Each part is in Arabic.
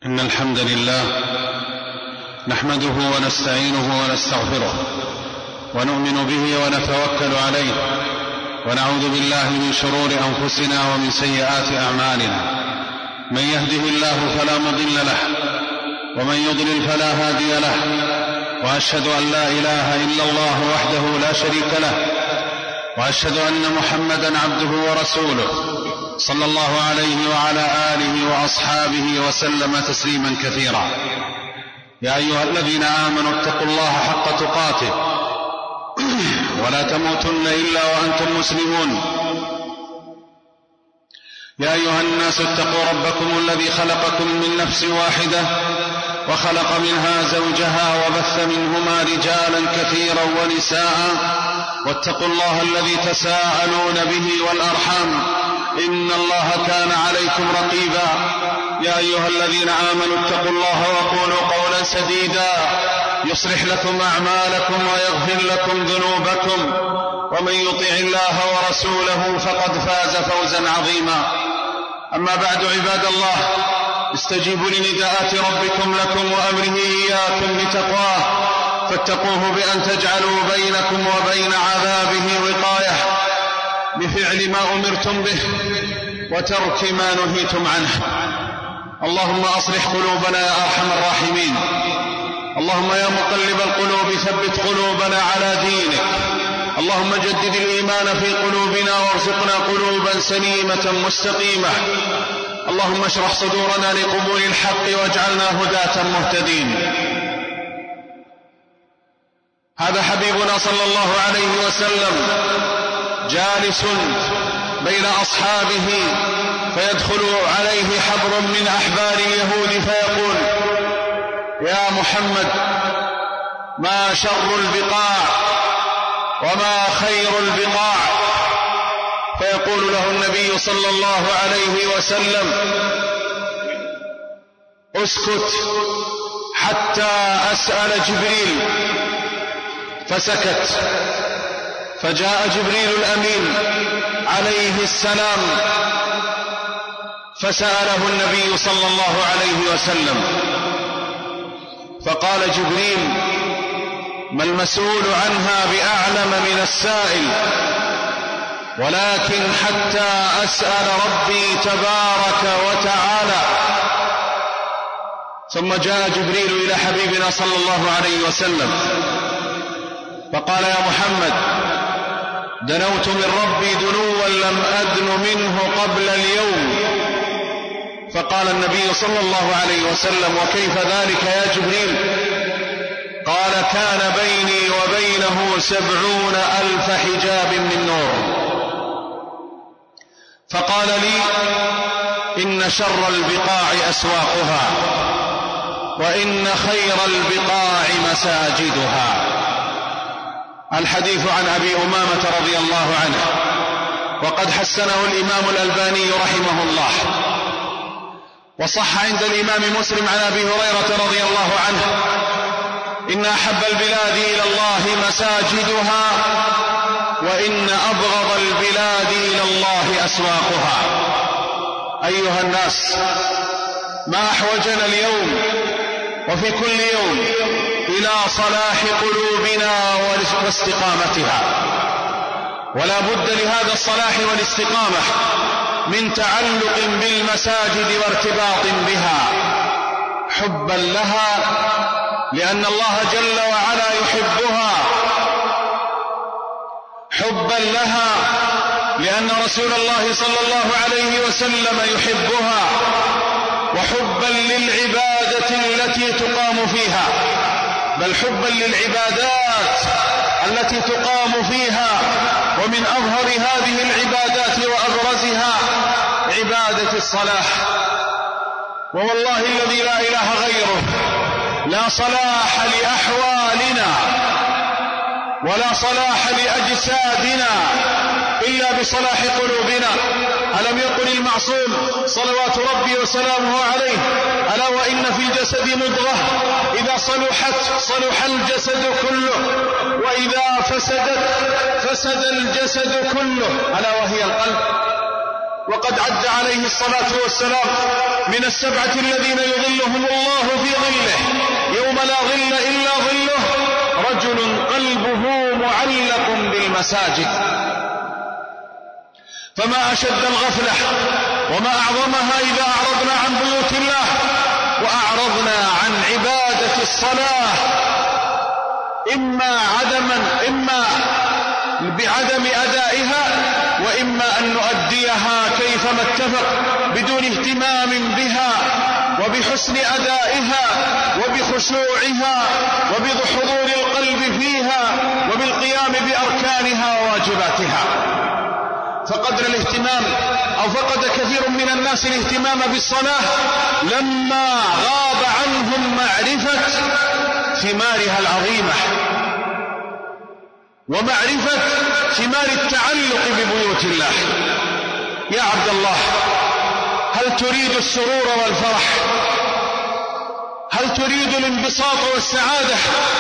إن الحمد لله نحمده ونستعينه ونستغفره ونؤمن به ونتوكل عليه ونعوذ بالله من شرور أنفسنا ومن سيئات أعمالنا. من يهده الله فلا مضل له ومن يضلل فلا هادي له، وأشهد أن لا إله إلا الله وحده لا شريك له، وأشهد أن محمدا عبده ورسوله صلى الله عليه وعلى آله وأصحابه وسلم تسليما كثيرا. يا أيها الذين آمنوا اتقوا الله حق تقاته ولا تموتن إلا وأنتم مسلمون. يا أيها الناس اتقوا ربكم الذي خلقكم من نفس واحدة وخلق منها زوجها وبث منهما رجالا كثيرا ونساء، واتقوا الله الذي تساءلون به والأرحام إن الله كان عليكم رقيبا. يا أيها الذين آمنوا اتقوا الله وقولوا قولا سديدا يصلح لكم أعمالكم ويغفر لكم ذنوبكم، ومن يطع الله ورسوله فقد فاز فوزا عظيما. أما بعد، عباد الله، استجيبوا لنداءات ربكم لكم وأمره إياكم بتقواه، فاتقوه بأن تجعلوا بينكم وبين عذابه وقاية بفعل ما أمرتم به وترك ما نهيتم عنه. اللهم أصلح قلوبنا يا أرحم الراحمين. اللهم يا مقلب القلوب ثبت قلوبنا على دينك. اللهم جدد الإيمان في قلوبنا وارزقنا قلوبا سليمة مستقيمة. اللهم اشرح صدورنا لقبول الحق واجعلنا هداة مهتدين. هذا حبيبنا صلى الله عليه وسلم جالس بين أصحابه، فيدخل عليه حبر من أحبار اليهود فيقول: يا محمد، ما شر البقاع وما خير البقاع؟ فيقول له النبي صلى الله عليه وسلم: اسكت حتى أسأل جبريل. فسكت، فجاء جبريل الأمين عليه السلام فسأله النبي صلى الله عليه وسلم، فقال جبريل: ما المسؤول عنها بأعلم من السائل، ولكن حتى أسأل ربي تبارك وتعالى. ثم جاء جبريل إلى حبيبنا صلى الله عليه وسلم فقال: يا محمد، دنوت من ربي دنوا لم أدن منه قبل اليوم. فقال النبي صلى الله عليه وسلم: وكيف ذلك يا جبريل؟ قال: كان بيني وبينه 70,000 حجاب من نور. فقال لي: إن شر البقاع أسواقها، وإن خير البقاع مساجدها. الحديث عن أبي أمامة رضي الله عنه، وقد حسنه الإمام الألباني رحمه الله. وصح عند الإمام مسلم عن أبي هريرة رضي الله عنه: إن أحب البلاد إلى الله مساجدها، وإن أبغض البلاد إلى الله أسواقها. أيها الناس، ما أحوجنا اليوم وفي كل يوم إلى صلاح قلوبنا واستقامتها، ولا بد لهذا الصلاح والاستقامة من تعلق بالمساجد وارتباط بها، حبا لها لأن الله جل وعلا يحبها، حبا لها لأن رسول الله صلى الله عليه وسلم يحبها، وحبا للعبادة التي تقام فيها، بل حبا للعبادات التي تقام فيها. ومن أظهر هذه العبادات وأبرزها عبادة الصلاح. ووالله الذي لا إله غيره، لا صلاح لأحوالنا ولا صلاح لأجسادنا إلا بصلاح قلوبنا. ألم يقل المعصوم صلوات ربي وسلامه عليه: ألا وإن في الجسد مضغة إذا صلحت صلح الجسد كله، وإذا فسدت فسد الجسد كله، ألا وهي القلب. وقد عد عليه الصلاة والسلام من 7 الذين يظلهم المساجد. فما أشد الغفلة وما أعظمها إذا أعرضنا عن بيوت الله وأعرضنا عن عبادة الصلاة، إما بعدم أدائها، وإما أن نؤديها كيفما اتفق بدون اهتمام بها وبحسن أدائها وبخشوعها وبحضور القلب فيها وبالقيام بأركانها وواجباتها. فقد كثير من الناس الاهتمام بالصلاة لما غاب عنهم معرفة ثمارها العظيمة ومعرفة ثمار التعلق ببيوت الله. يا عبد الله، هل تريد السرور والفرح؟ هل تريد الانبساط والسعادة؟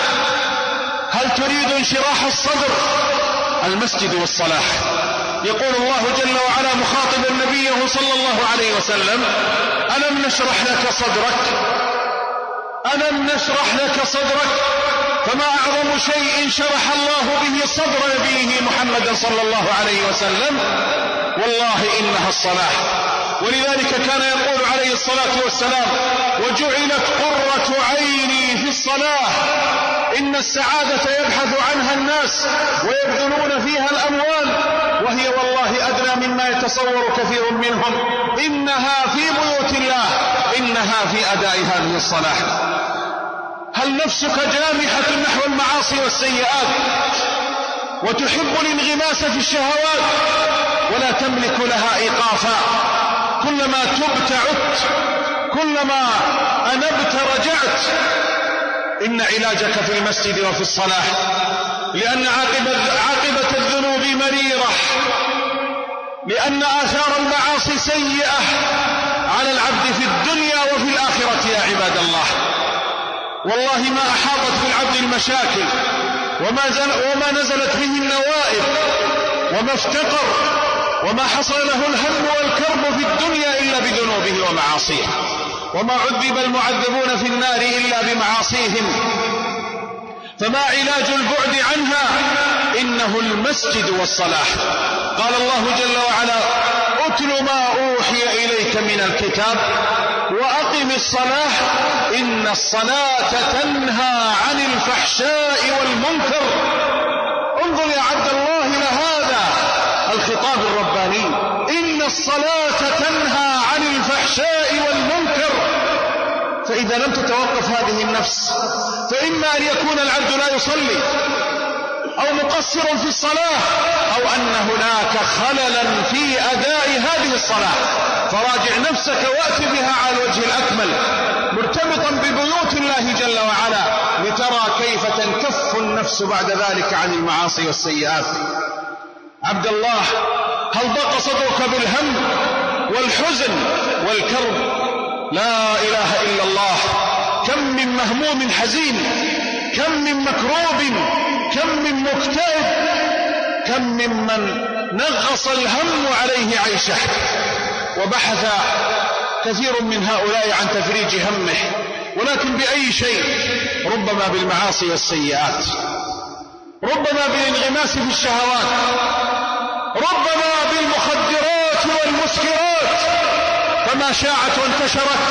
هل تريد انشراح الصدر؟ المسجد والصلاة. يقول الله جل وعلا مخاطبا نبيه صلى الله عليه وسلم: ألم نشرح لك صدرك؟ ألم نشرح لك صدرك؟ فما أعظم شيء شرح الله به صدر نبيه محمد صلى الله عليه وسلم؟ والله إنها الصلاة. ولذلك كان يقول عليه الصلاة والسلام: وجعلت قرة عيني في الصلاة. إن السعادة يبحث عنها الناس ويبذلون فيها الأموال، وهي والله أدنى مما يتصور كثير منهم. إنها في بيوت الله، إنها في أداء هذه الصلاة. هل نفسك جامحة نحو المعاصي والسيئات وتحب الانغماس في الشهوات ولا تملك لها إيقافا؟ كلما تبت عدت، كلما أنبت رجعت. إن علاجك في المسجد وفي الصلاة، لأن عاقبة الذنوب مريرة، لأن آثار المعاصي سيئة على العبد في الدنيا وفي الآخرة. يا عباد الله، والله ما أحاطت بالعبد المشاكل وما نزلت به النوائب وما افتقر وما حصل له الهم والكرب في الدنيا إلا بذنوبه ومعاصيه، وما عذب المعذبون في النار إلا بمعاصيهم. فما علاج البعد عنها؟ إنه المسجد والصلاة. قال الله جل وعلا: أتل ما أوحي إليك من الكتاب وأقم الصلاة إن الصلاة تنهى عن الفحشاء والمنكر. انظر يا عبد الله إلى هذا الخطاب الرباني: إن الصلاة تنهى عن الفحشاء والمنكر. فإذا لم تتوقف هذه النفس، فإما أن يكون العبد لا يصلي أو مقصر في الصلاة، أو أن هناك خللا في أداء هذه الصلاة. فراجع نفسك وأت بها على الوجه الأكمل مرتبطا ببيوت الله جل وعلا، لترى كيف تنكف النفس بعد ذلك عن المعاصي والسيئات. عبد الله، هل ضاق صدرك بالهم والحزن والكرب؟ لا إله إلا الله. كم من مهموم حزين، كم من مكروب، كم من مكتئب، كم ممن نغص الهم عليه عيشه. وبحث كثير من هؤلاء عن تفريج همه، ولكن بأي شيء؟ ربما بالمعاصي والسيئات، ربما بالانغماس في الشهوات، ربما بالمخدرات والمسكرات. فما شاعت وانتشرت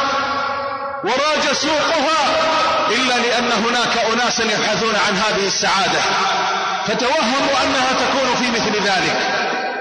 وراج سوقها إلا لأن هناك أناسا يبحثون عن هذه السعادة، فتوهموا أنها تكون في مثل ذلك،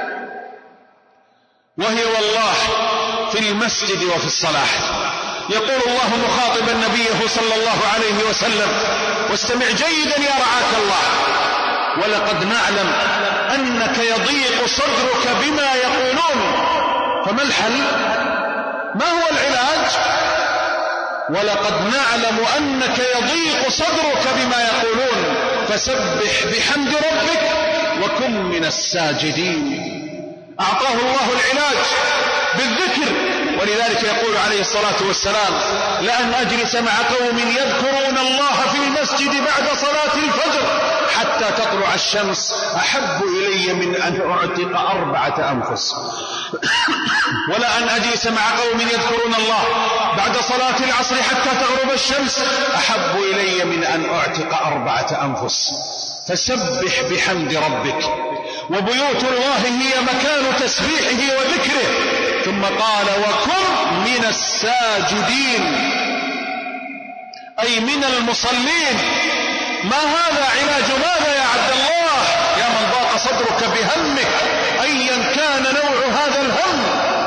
وهي والله في المسجد وفي الصلاة. يقول الله مخاطبا نبيه صلى الله عليه وسلم: واستمع جيدا يا رعاك الله: ولقد نعلم أنك يضيق صدرك بما يقولون. فما الحل؟ ما هو العلاج؟ ولقد نعلم أنك يضيق صدرك بما يقولون فسبح بحمد ربك وكن من الساجدين. أعطاه الله العلاج بالذكر، ولذلك يقول عليه الصلاة والسلام: لأن أجلس مع قوم يذكرون الله في المسجد بعد صلاة الفجر حتى تطلع الشمس أحب إلي من أن أعتق 4 أنفس. ولا أن أجلس مع قوم يذكرون الله بعد صلاة العصر حتى تغرب الشمس أحب إلي من أن أعتق 4 أنفس. فسبح بحمد ربك. وبيوت الله هي مكان تسبيحه وذكره. ثم قال وكن من الساجدين، أي من المصلين. ما هذا علاج ماذا يا عبد الله؟ يا من ضاق صدرك بهمك أيا كان نوع هذا الهم،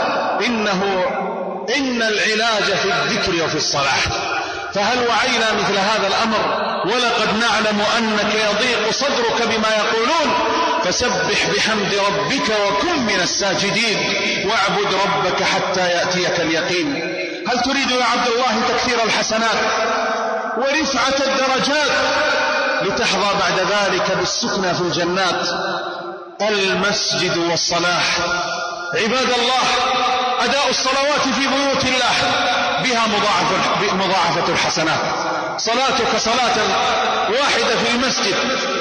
إن العلاج في الذكر وفي الصلاة. فهل وعينا مثل هذا الأمر؟ ولقد نعلم أنك يضيق صدرك بما يقولون. فسبح بحمد ربك وكن من الساجدين، واعبد ربك حتى يأتيك اليقين. هل تريد يا عبد الله تكثير الحسنات ورفعة الدرجات لتحظى بعد ذلك بالسكنى في الجنات؟ المسجد والصلاة. عباد الله، أداء الصلوات في بيوت الله بها مضاعفة الحسنات. صلاتك صلاة واحدة في المسجد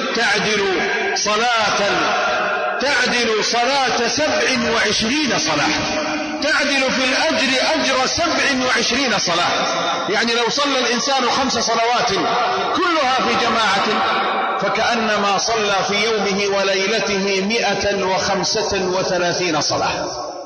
تعدل صلاة 27 صلاة، تعدل في الأجر أجر 27 صلاة. يعني لو صلى الإنسان 5 صلوات كلها في جماعة فكأنما صلى في يومه وليلته 135 صلاة.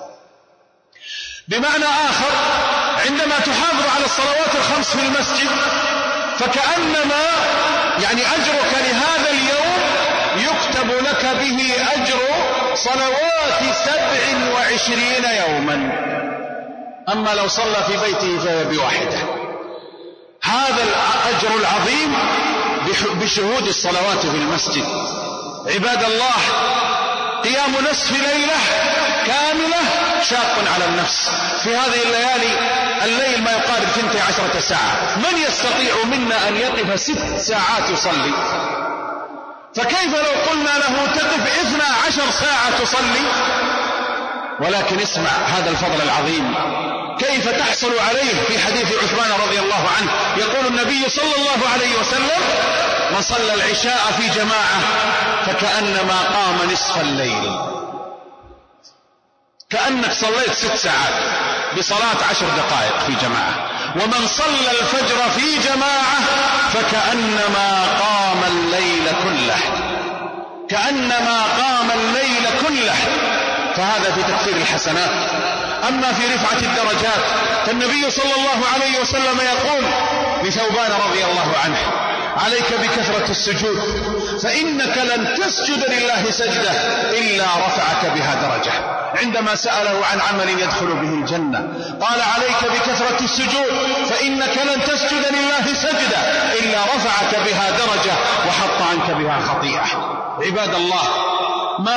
بمعنى آخر، عندما تحافظ على الصلوات ال5 في المسجد فكأنما يعني أجرك لهذا اليوم يكتب لك به أجر صلوات 27 يوما. أما لو صلى في بيته فهي بواحدة. هذا الأجر العظيم بشهود الصلوات في المسجد. عباد الله، قيام نصف ليلة كاملة شاق على النفس. في هذه الليالي الليل ما يقارب 12 ساعة. من يستطيع منا أن يقف 6 ساعات يصلي؟ فكيف لو قلنا له تقف 12 ساعة تصلي؟ ولكن اسمع هذا الفضل العظيم كيف تحصل عليه. في حديث عثمان رضي الله عنه يقول النبي صلى الله عليه وسلم: من صلى العشاء في جماعة فكأنما قام نصف الليل. كأنك صليت 6 ساعات بصلاة 10 دقائق في جماعة. ومن صلى الفجر في جماعة فكأنما قام الليل كله، كأنما قام الليل كله. فهذا في تكثير الحسنات. أما في رفعة الدرجات فالنبي صلى الله عليه وسلم يقول لثوبان رضي الله عنه: عليك بكثرة السجود فإنك لن تسجد لله سجدة إلا رفعك بها درجة. عندما سأله عن عمل يدخل به الجنة قال: عليك بكثرة السجود فإنك لن تسجد لله سجدة إلا رفعك بها درجة وحط عنك بها خطيئة. عباد الله، ما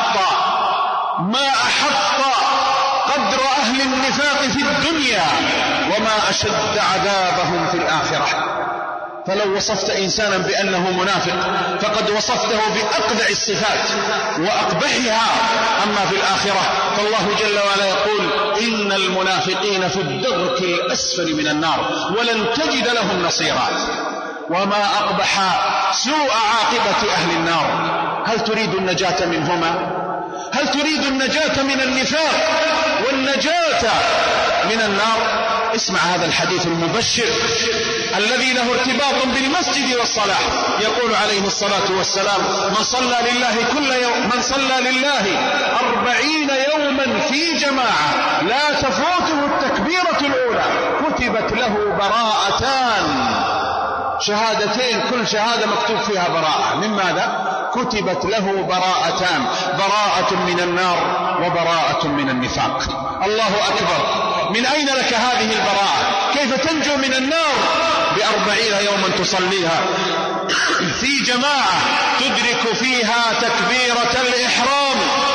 أحط قدر أهل النفاق في الدنيا وما أشد عذابهم في الآخرة. فلو وصفت إنسانا بأنه منافق فقد وصفته بأقبح الصفات وأقبحها. أما في الآخرة فالله جل وعلا يقول: إن المنافقين في الدرك الأسفل من النار ولن تجد لهم نصيرا. وما أقبح سوء عاقبة أهل النار. هل تريد النجاة منهما؟ هل تريد النجاة من النفاق والنجاة من النار؟ اسمع هذا الحديث المبشر الذي له ارتباط بالمسجد والصلاة. يقول عليه الصلاة والسلام: من صلى لله 40 يوما في جماعة لا تفوته التكبيرة الأولى كتبت له براءتان. شهادتين، كل شهادة مكتوب فيها براءة. من ماذا؟ كتبت له براءتان: براءة من النار وبراءة من النفاق. الله أكبر! من أين لك هذه البراءة؟ كيف تنجو من النار؟ ب40 يوما تصليها في جماعة تدرك فيها تكبيرة الإحرام،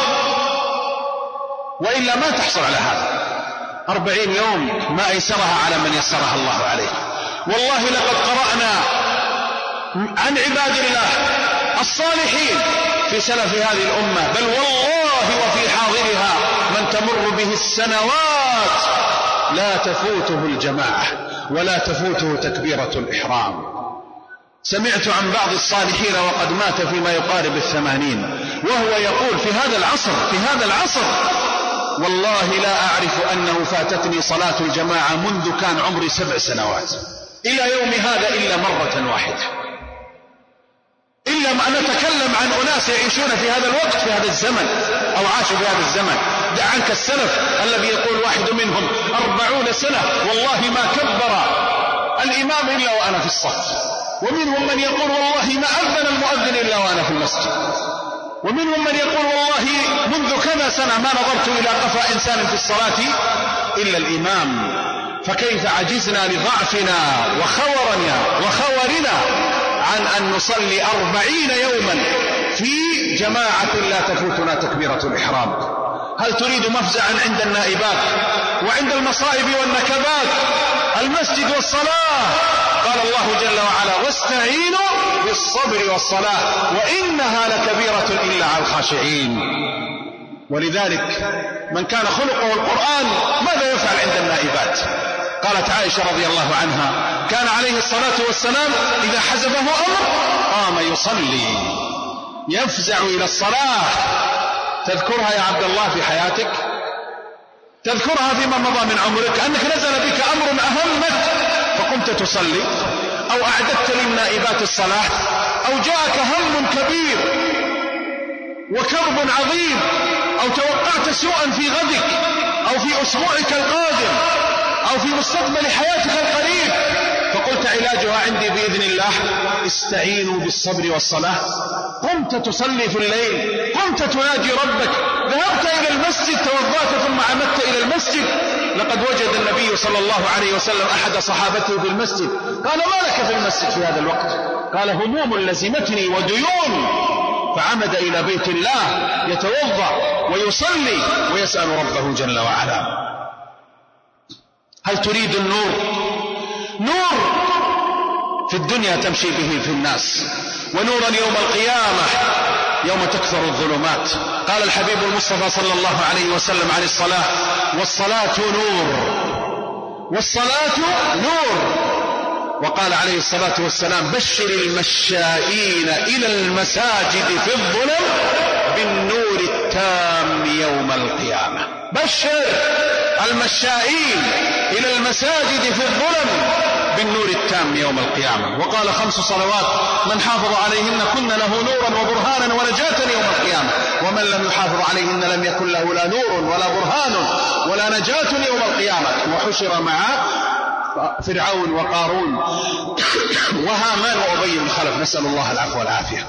وإلا ما تحصل على هذا. 40 يوم ما أيسرها على من يسرها الله عليه. والله لقد قرأنا عن عباد الله الصالحين في سلف هذه الأمة، بل والله وفي حاضرها من تمر به السنوات لا تفوته الجماعة ولا تفوته تكبيرة الإحرام. سمعت عن بعض الصالحين وقد مات فيما يقارب 80 وهو يقول: في هذا العصر والله لا أعرف أنه فاتتني صلاة الجماعة منذ كان عمري 7 سنوات إلى يوم هذا إلا مرة واحدة، إلا اليوم أن نتكلم عن أناس يعيشون في هذا الوقت في هذا الزمن أو عاشوا في هذا الزمن. دع عنك السلف الذي يقول واحد منهم 40 سنة والله ما كبر الإمام إلا وأنا في الصف، ومنهم من يقول والله ما أذن المؤذن إلا وأنا في المسجد، ومنهم من يقول والله منذ كذا سنة ما نظرت إلى قفا إنسان في الصلاة إلا الإمام. فكيف عجزنا لضعفنا وخورنا عن أن نصلي 40 يوما في جماعة لا تفوتنا تكبيرة الإحرام؟ هل تريد مفزعا عند النائبات وعند المصائب والنكبات؟ المسجد والصلاة. قال الله جل وعلا واستعينوا بالصبر والصلاة وإنها لكبيرة إلا على الخاشعين. ولذلك من كان خلقه القرآن ماذا يفعل عند النائبات؟ قالت عائشة رضي الله عنها كان عليه الصلاة والسلام إذا حزبه أمر قام يصلي يفزع إلى الصلاة. تذكرها يا عبد الله في حياتك؟ تذكرها فيما مضى من عمرك أنك نزل بك أمر أهمك فقمت تصلي، أو أعددت للنائبات الصلاة، أو جاءك هم كبير وكرب عظيم، أو توقعت سوءا في غدك أو في أسبوعك القادم أو في مستقبل حياتك القريب، فقلت علاجها عندي بإذن الله استعينوا بالصبر والصلاة. قمت تصلي في الليل، قمت تناجي ربك، ذهبت إلى المسجد، توضأت ثم عمدت إلى المسجد. لقد وجد النبي صلى الله عليه وسلم أحد صحابته في المسجد، قال ما لك في المسجد في هذا الوقت؟ قال هموم لزمتني وديون. فعمد إلى بيت الله يتوضأ ويصلي ويسأل ربه جل وعلا. هل تريد النور؟ نور في الدنيا تمشي به في الناس، ونورا يوم القيامة يوم تكثر الظلمات. قال الحبيب المصطفى صلى الله عليه وسلم عن الصلاة والصلاة نور، والصلاة نور. وقال عليه الصلاة والسلام بشر المشائين إلى المساجد في الظلم بالنور التام يوم القيامة. بشر المشائين إلى المساجد في الظلم بالنور التام يوم القيامة. وقال 5 صلوات من حافظ عليهن كن له نورا وبرهانا ونجاة يوم القيامة، ومن لم يحافظ عليهن لم يكن له لا نور ولا برهان ولا نجاة يوم القيامة. وحشر معه فرعون وقارون وهامان وأبي بن خلف، نسأل الله العفو والعافية.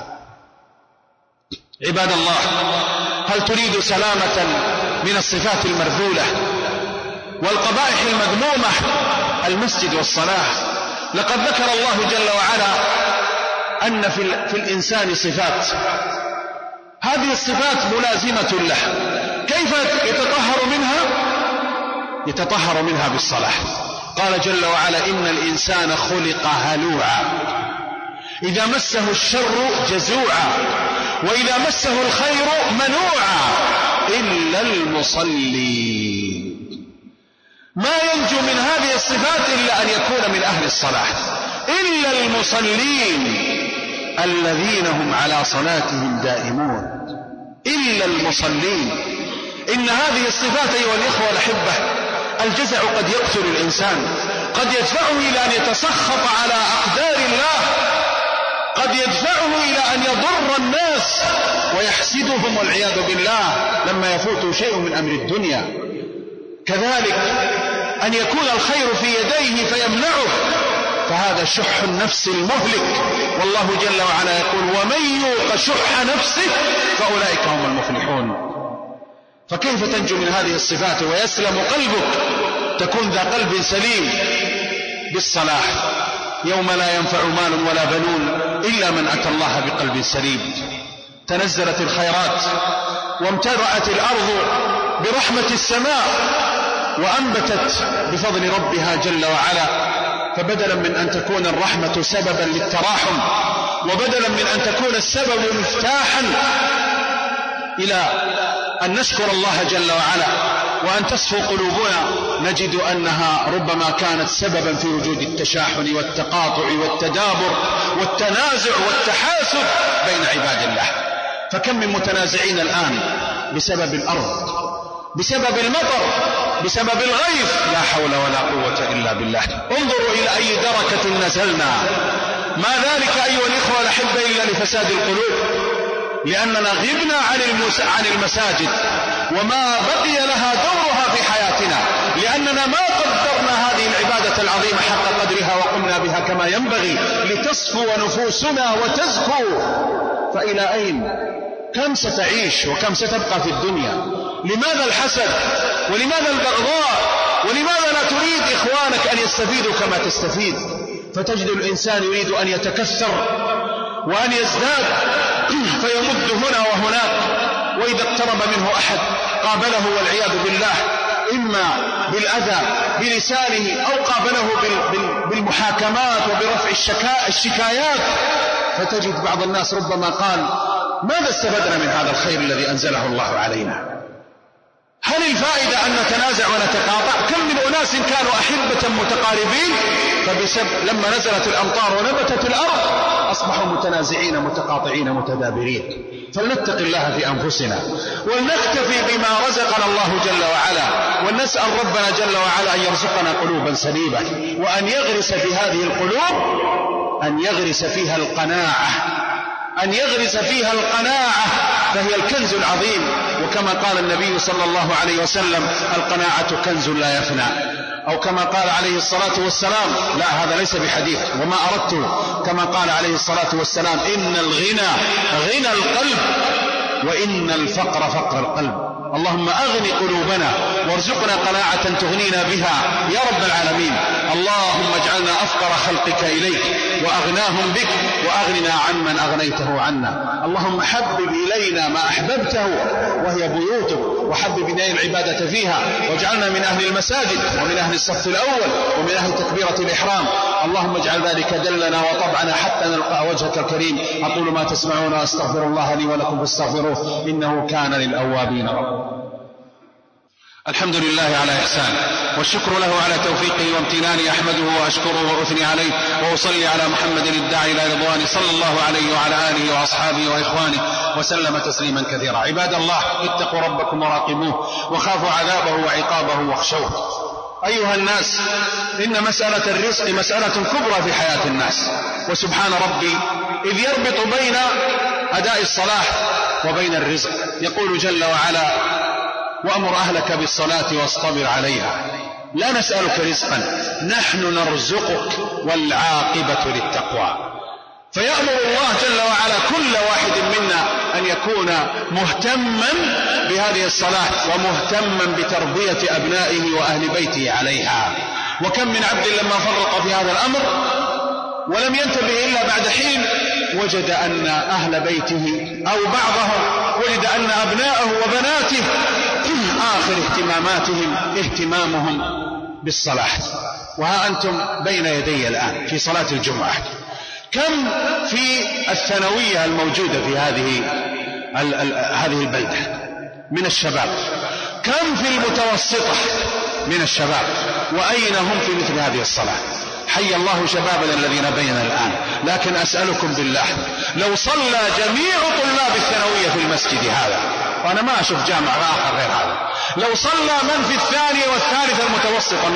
عباد الله، هل تريد سلامة من الصفات المرذولة والقبائح المذمومة؟ المسجد والصلاة. لقد ذكر الله جل وعلا أن في الإنسان صفات، هذه الصفات ملازمة له. كيف يتطهر منها؟ يتطهر منها بالصلاة. قال جل وعلا إن الإنسان خلق هلوعا إذا مسه الشر جزوعا وإذا مسه الخير منوعا إلا المصلين. ما ينجو من هذه الصفات إلا أن يكون من أهل الصلاة. إلا المصلين الذين هم على صلاتهم دائمون. إلا المصلين. إن هذه الصفات أيها الإخوة الأحبة، الجزع قد يقتل الإنسان، قد يدفعه إلى أن يتسخط على أقدار الله، قد يدفعه إلى أن يضر الناس ويحسدهم والعياذ بالله لما يفوته شيء من أمر الدنيا. كذلك أن يكون الخير في يديه فيمنعه، فهذا شح النفس المهلك. والله جل وعلا يقول ومن يوق شح نفسه فأولئك هم المفلحون. فكيف تنجو من هذه الصفات ويسلم قلبك؟ تكون ذا قلب سليم بالصلاة يوم لا ينفع مال ولا بنون إلا من أتى الله بقلب سليم. تنزلت الخيرات وامتلأت الأرض برحمة السماء وأنبتت بفضل ربها جل وعلا. فبدلا من أن تكون الرحمة سببا للتراحم، وبدلا من أن تكون السبب مفتاحا إلى أن نشكر الله جل وعلا وأن تصفو قلوبنا، نجد أنها ربما كانت سببا في وجود التشاحن والتقاطع والتدابر والتنازع والتحاسد بين عباد الله. فكم من متنازعين الآن بسبب الأرض، بسبب المطر، بسبب الغيث، لا حول ولا قوة إلا بالله. انظروا إلى أي دركة نزلنا ما ذلك أيها الإخوة الأحبة إلا لفساد القلوب، لأننا غبنا عن المساجد وما بقي لها دورها في حياتنا، لأننا ما قدرنا هذه العبادة العظيمة حق قدرها وقمنا بها كما ينبغي لتصفو نفوسنا وتزكو. فإلى أين؟ كم ستعيش وكم ستبقى في الدنيا؟ لماذا الحسد ولماذا البغضاء؟ ولماذا لا تريد إخوانك أن يستفيدوا كما تستفيد؟ فتجد الإنسان يريد أن يتكثر وأن يزداد فيمد هنا وهناك، وإذا اقترب منه أحد قابله والعياذ بالله إما بالأذى بلسانه أو قابله بالمحاكمات وبرفع الشكايات. فتجد بعض الناس ربما قال: ماذا استفدنا من هذا الخير الذي أنزله الله علينا؟ هل الفائدة أن نتنازع ونتقاطع؟ كم من أناس كانوا أحبة متقاربين لما نزلت الأمطار ونبتت الأرض أصبحوا متنازعين متقاطعين متدابرين. فلنتق الله في أنفسنا ولنكتفي بما رزقنا الله جل وعلا، ونسأل ربنا جل وعلا أن يرزقنا قلوبا سليمة، وأن يغرس في هذه القلوب أن يغرس فيها القناعة، أن يغرس فيها القناعة، فهي الكنز العظيم. وكما قال النبي صلى الله عليه وسلم: القناعة كنز لا يفنى، أو كما قال عليه الصلاة والسلام، لا هذا ليس بحديث وما أردته، كما قال عليه الصلاة والسلام: إن الغنى غنى القلب وإن الفقر فقر القلب. اللهم أغني قلوبنا وارزقنا قناعة تغنينا بها يا رب العالمين. اللهم اجعلنا أفقر خلقك إليك وأغناهم بك، وأغننا عمن أغنيته عنا. اللهم حبب إلينا ما أحببته وهي بيوتك، وحبب إلينا العبادة فيها، واجعلنا من أهل المساجد ومن أهل الصف الأول ومن أهل تكبيرة الإحرام. اللهم اجعل ذلك دلنا وطبعنا حتى نلقى وجهك الكريم. أقول ما تسمعون وأستغفر الله لي ولكم فاستغفروه إنه كان للأوابين غفورا. الحمد لله على إحسانه، والشكر له على توفيقه وامتنانه، أحمده وأشكره وأثني عليه، وأصلي على محمد الداعي إلى رضوانه صلى الله عليه وعلى آله وأصحابه وإخوانه وسلم تسليما كثيرا. عباد الله، اتقوا ربكم وراقبوه، وخافوا عذابه وعقابه واخشوه. أيها الناس، إن مسألة الرزق مسألة كبرى في حياة الناس، وسبحان ربي إذ يربط بين أداء الصلاة وبين الرزق. يقول جل وعلا: وأمر أهلك بالصلاة واصطبر عليها لا نسألك رزقا نحن نرزقك والعاقبة للتقوى. فيأمر الله جل وعلا كل واحد منا أن يكون مهتما بهذه الصلاة ومهتما بتربية أبنائه وأهل بيته عليها. وكم من عبد لما فرط في هذا الأمر ولم ينتبه إلا بعد حين وجد أن أهل بيته أو بعضهم وجد أن أبناءه وبناته آخر اهتمامهم بالصلاة. وها أنتم بين يدي الآن في صلاة الجمعة، كم في الثانوية الموجودة في هذه البلدة من الشباب، كم في المتوسطة من الشباب، وأين هم في مثل هذه الصلاة؟ حي الله شبابنا الذين بيننا الآن. لكن أسألكم بالله، لو صلى جميع طلاب الثانوية في المسجد هذا، وأنا ما أشوف جامع آخر غير هذا، لو صلى من في الثانية والثالثة المتوسطة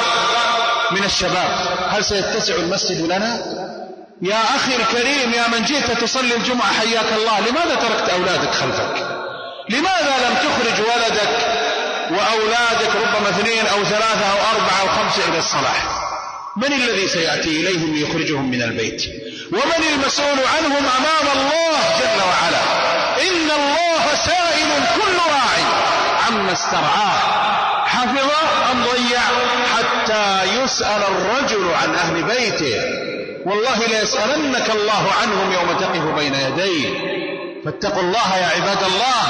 من الشباب، هل سيتسع المسجد لنا؟ يا أخي الكريم، يا من جئت تصلي الجمعة حياك الله، لماذا تركت أولادك خلفك؟ لماذا لم تخرج ولدك وأولادك ربما 2 أو 3 أو 4 أو 5 إلى الصلاة؟ من الذي سيأتي إليهم ليخرجهم من البيت؟ ومن المسؤول عنهم أمام الله جل وعلا؟ إن الله سائل كل راع عما استرعاه، حفظ أم ضيع، حتى يسأل الرجل عن أهل بيته. والله ليسألنك الله عنهم يوم تقف بين يديه. فاتقوا الله يا عباد الله،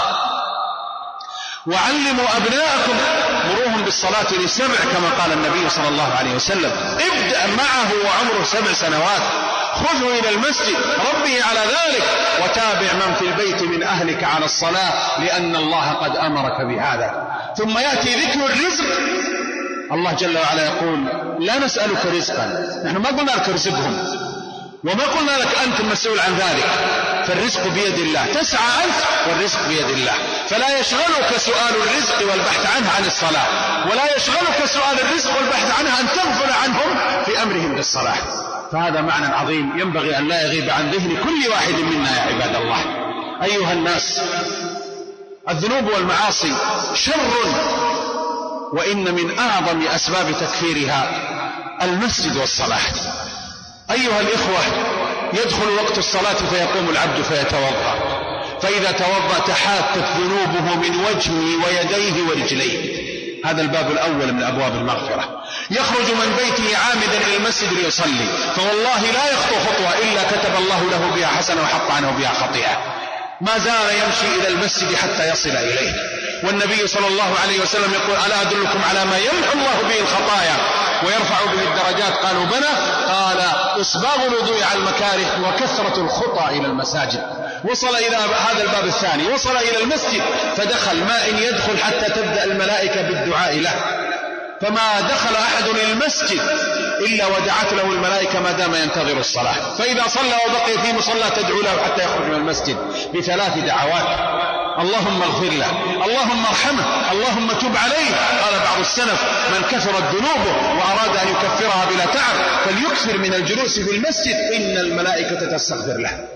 وعلموا أبناءكم، مروهم بالصلاة ل7 كما قال النبي صلى الله عليه وسلم. ابدأ معه وعمره 7 سنوات، خذه إلى المسجد، ربه على ذلك، وتابع من في البيت من أهلك على الصلاة، لأن الله قد أمرك بهذا. ثم يأتي ذكر الرزق. الله جل وعلا يقول: لا نسألك رزقا، نحن ما قلنا لك ارزقهم، وما قلنا لك أنت مسؤول عن ذلك، فالرزق بيد الله، تسعى أنت والرزق بيد الله. فلا يشغلك سؤال الرزق والبحث عنه عن الصلاة، ولا يشغلك سؤال الرزق والبحث عنه أن تغفل عنهم في أمرهم بالصلاة. فهذا معنى عظيم ينبغي أن لا يغيب عن ذهن كل واحد منا يا عباد الله. أيها الناس، الذنوب والمعاصي شر، وإن من أعظم أسباب تكفيرها المسجد والصلاة. أيها الإخوة، يدخل وقت الصلاة فيقوم العبد فيتوضأ، فإذا توضأ تحاكت ذنوبه من وجهه ويديه ورجليه. هذا الباب الأول من أبواب المغفرة. يخرج من بيته عامدا إلى المسجد ليصلي، فوالله لا يخطو خطوة إلا كتب الله له بها حسنة وحط عنه بها خطيئة. ما زال يمشي إلى المسجد حتى يصل إليه. والنبي صلى الله عليه وسلم يقول: ألا أدلكم على ما يمحو الله به الخطايا ويرفع به الدرجات؟ قالوا: بلى. قال: إسباغ الوضوء على المكاره وكثرة الخطى إلى المساجد. وصل إلى هذا الباب الثاني، وصل إلى المسجد فدخل، ما إن يدخل حتى تبدأ الملائكة بالدعاء له، فما دخل أحد المسجد إلا ودعت له الملائكة ما دام ينتظر الصلاة. فإذا صلى وبقي في مصلى تدعو له حتى يخرج من المسجد ب3 دعوات: اللهم اغفر له، اللهم ارحمه، اللهم تب عليه. قال بعض السلف: من كثرت ذنوبه وأراد أن يكفرها بلا تعب فليكثر من الجلوس في المسجد إن الملائكة تستغفر له.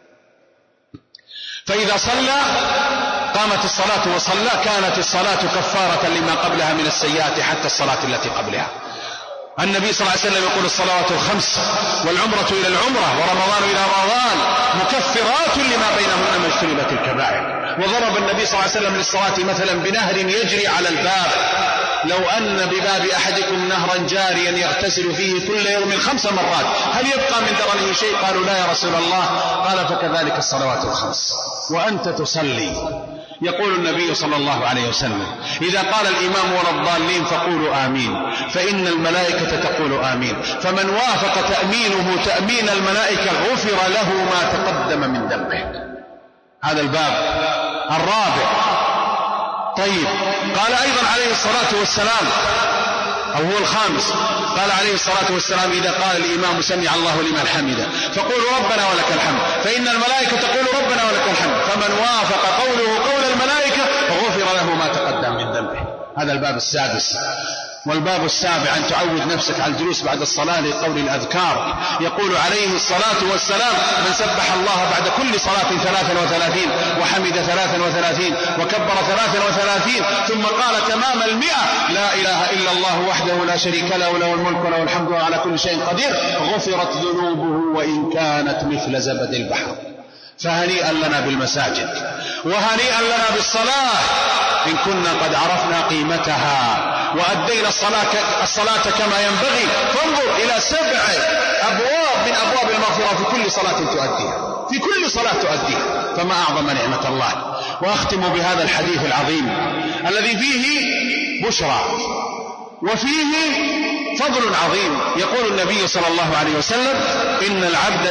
فإذا صلى قامت الصلاة وصلى، كانت الصلاة كفارة لما قبلها من السيئات حتى الصلاة التي قبلها. النبي صلى الله عليه وسلم يقول: الصلوات الخمس والعمرة إلى العمرة ورمضان إلى رمضان مكفرات لما بينهن ما اجتنبت الكبائر. وضرب النبي صلى الله عليه وسلم للصلاة مثلا بنهر يجري على الباب: لو أن بباب أحدكم نهرا جاريا يغتسل فيه كل يوم 5 مرات هل يبقى من درنه شيء؟ قالوا: لا يا رسول الله. قال: فكذلك الصلوات الخمس وأنت تصلي. يقول النبي صلى الله عليه وسلم: إذا قال الإمام ولا الضالين فقولوا آمين، فإن الملائكة تقول آمين، فمن وافق تأمينه تأمين الملائكة غفر له ما تقدم من ذنبه. هذا الباب الرابع. طيب، قال أيضا عليه الصلاة والسلام، أو هو الخامس، قال عليه الصلاة والسلام: إذا قال الإمام سمع الله لمن حمده فقولوا ربنا ولك الحمد، فإن الملائكة تقول ربنا ولك الحمد، فمن وافق قوله قول الملائكة غفر له ما تقدم من ذنبه. هذا الباب السادس. والباب السابع أن تعود نفسك على الجلوس بعد الصلاة لقول الأذكار. يقول عليه الصلاة والسلام: من سبح الله بعد كل صلاة 33 وحمد 33 وكبر 33 ثم قال تمام 100: لا إله إلا الله وحده لا شريك له، له الملك وله الحمد وهو على كل شيء قدير، غفرت ذنوبه وإن كانت مثل زبد البحر. فهنيئا لنا بالمساجد، وهنيئا لنا بالصلاة إن كنا قد عرفنا قيمتها وأدينا الصلاة كما ينبغي. فانظر إلى 7 أبواب من أبواب المغفرة في كل صلاة تؤديها، في كل صلاة تؤديها، فما أعظم نعمة الله. وأختم بهذا الحديث العظيم الذي فيه بشرى وفيه فضل عظيم. يقول النبي صلى الله عليه وسلم: إن العبد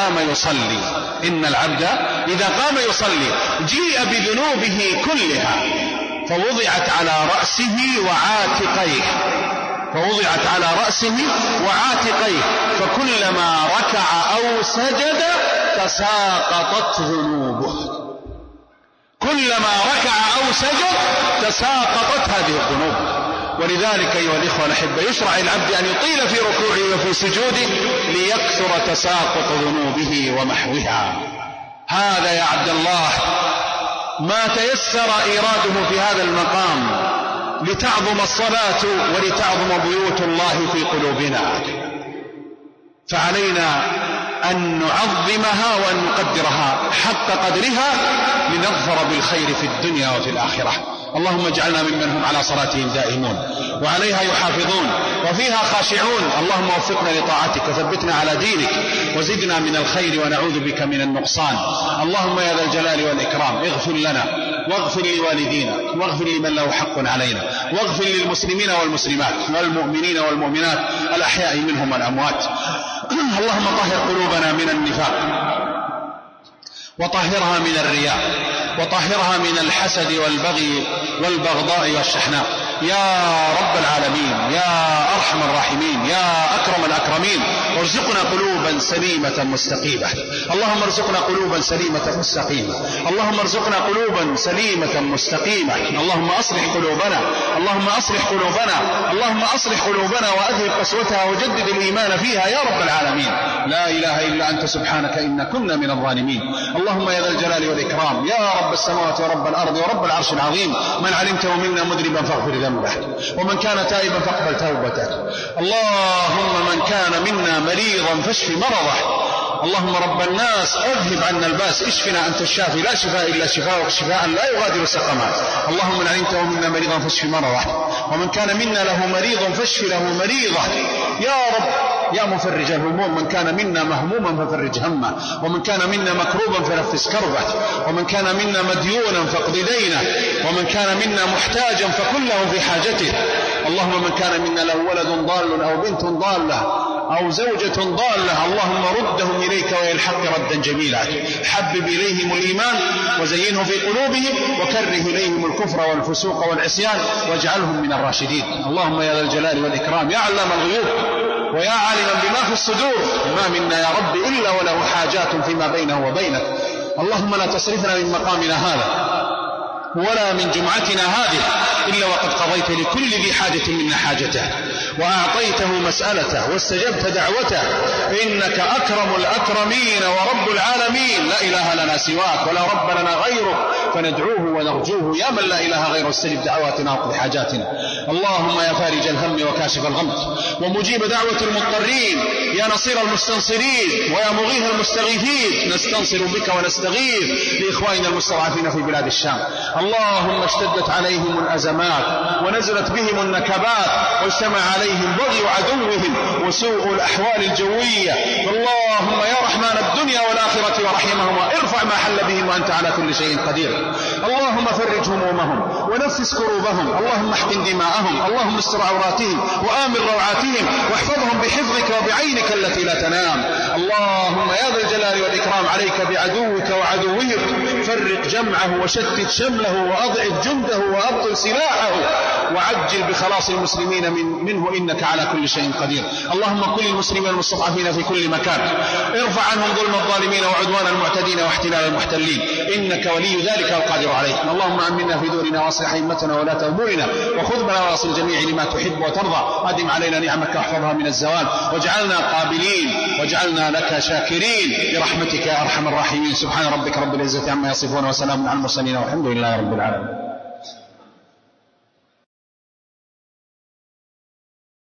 إذا قام يصلي جيء بذنوبه كلها فوضعت على رأسه وعاتقيه فكلما ركع أو سجد تساقطت ذنوبه. كلما ركع أو سجد تساقطت هذه الذنوب. ولذلك أيها الإخوة الأحبة يشرع العبد أن يطيل في ركوعه وفي سجوده ليكثر تساقط ذنوبه ومحوها. هذا يا عبد الله ما تيسر إيراده في هذا المقام لتعظم الصلاة ولتعظم بيوت الله في قلوبنا، فعلينا أن نعظمها وأن نقدرها حق قدرها لنظفر بالخير في الدنيا وفي الآخرة. اللهم اجعلنا ممن هم على صلاتهم دائمون وعليها يحافظون وفيها خاشعون. اللهم وفقنا لطاعتك وثبتنا على دينك وزدنا من الخير ونعوذ بك من النقصان. اللهم يا ذا الجلال والإكرام اغفر لنا واغفر لوالدينا واغفر لمن له حق علينا واغفر للمسلمين والمسلمات والمؤمنين والمؤمنات الأحياء منهم والأموات. اللهم طهر قلوبنا من النفاق وطهرها من الرياء وطهرها من الحسد والبغي والبغضاء والشحناء. يا رب العالمين، يا أرحم الراحمين، يا أكرم الأكرمين، ارزقنا قلوبا سليمة مستقيمة. اللهم ارزقنا قلوبا سليمة مستقيمة، اللهم ارزقنا قلوبا سليمة مستقيمة. اللهم أصلح قلوبنا، اللهم أصلح قلوبنا، اللهم أصلح قلوبنا وأذهب قسوتها وجدد الإيمان فيها يا رب العالمين. لا إله إلا أنت سبحانك إنا كنا من الظالمين. اللهم يا ذا الجلال والإكرام، يا رب السماوات ورب الأرض ورب العرش العظيم، من علمته منا مذنبا فاغفر ذنبه، ومن كان تائبا فاقبل توبته. اللهم من كان منا مريضا فاشف مرضه. اللهم رب الناس اذهب عنا الباس، اشفنا أنت الشافي لا شفاء إلا شفاءك شفاء لا يغادر سقما. اللهم من علمته منا مريضا فاشف مرضه، ومن كان منا له مريض فاشف له مريضه يا رب يا مفرج الهموم. من كان منا مهموما ففرج همه، ومن كان منا مكروبا فنفس كربه، ومن كان منا مديونا فاقض دينه، ومن كان منا محتاجا فكن له في حاجته. اللهم من كان منا له ولد ضال أو بنت ضالة أو زوجة ضالة، اللهم ردهم إليك وإلى الحق ردا جميلا. حبب إليهم الإيمان وزينه في قلوبهم، وكره إليهم الكفر والفسوق والعصيان واجعلهم من الراشدين. اللهم يا ذا الجلال والإكرام، يا علام الغيوب ويا عالما بما في الصدور، ما منا يا رب إلا وله حاجات فيما بينه وبينك. اللهم لا تصرفنا من مقامنا هذا ولا من جمعتنا هذه إلا وقد قضيت لكل ذي حاجة منا حاجته، وأعطيته مسألته، واستجبت دعوته، إنك أكرم الأكرمين ورب العالمين، لا إله لنا سواك ولا رب لنا غيرك، فندعوه ونرجوه يا من لا إله غيره، استجب دعواتنا وقض حاجاتنا. اللهم يا فارج الهم وكاشف الغم ومجيب دعوة المضطرين، يا نصير المستنصرين ويا مغيث المستغيثين، نستنصر بك ونستغيث لإخواننا المستضعفين في بلاد الشام. اللهم اشتدت عليهم الأزمات ونزلت بهم النكبات واجتمع عليهم بغي عدوهم وسوء الأحوال الجوية. اللهم يا رحمن الدنيا والآخرة ورحمهما ارفع ما حل بهم وأنت على كل شيء قدير. اللهم فرج همومهم ونفس كروبهم، اللهم احقن دماءهم، اللهم استر عوراتهم وآمن روعاتهم واحفظهم بحفظك وبعينك التي لا تنام. اللهم يا ذا الجلال والإكرام عليك بعدوك وعدوهم، فرق جمعه وشتت شمله وأضعف جنده وأبطل سلاحه وعجل بخلاص المسلمين منه إنك على كل شيء قدير. اللهم كل المسلمين المستضعفين في كل مكان، ارفع عنهم ظلم الظالمين وعدوان المعتدين واحتلال المحتلين، إنك ولي ذلك القادر عليه. اللهم أمنا في دورنا واصلح أئمتنا ولاة أمورنا، وخذ بنا واصل الجميع لما تحب وترضى، أدم علينا نعمك واحفظها من الزوال، واجعلنا قابلين واجعلنا لك شاكرين برحمتك يا أرحم الراحمين. سبحان ربك رب العزة عما يصفون وسلام على المرسلين والحمد لله رب العالمين.